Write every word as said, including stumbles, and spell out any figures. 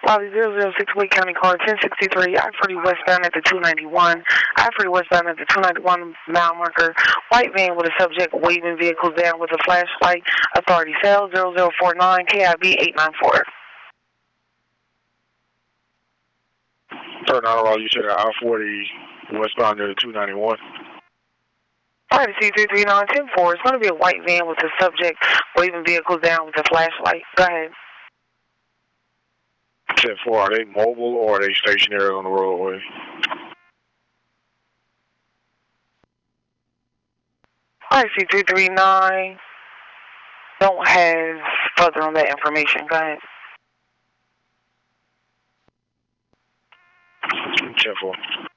Bobby zero zero six, Wake County car ten sixty-three, I forty westbound at the two ninety-one. I forty westbound at the two ninety-one mile marker. White van with a subject waving vehicles down with a flashlight. Authority sales zero zero four nine, K I B eight nine four. Turn out all you said I forty westbound near the two ninety-one. Alright, C three three nine ten four. It's going to be a white van with a subject waving vehicles down with a flashlight. Go ahead. ten four, are they mobile or are they stationary on the roadway? Alright, C three three nine. Don't have further on that information. Go ahead. ten four.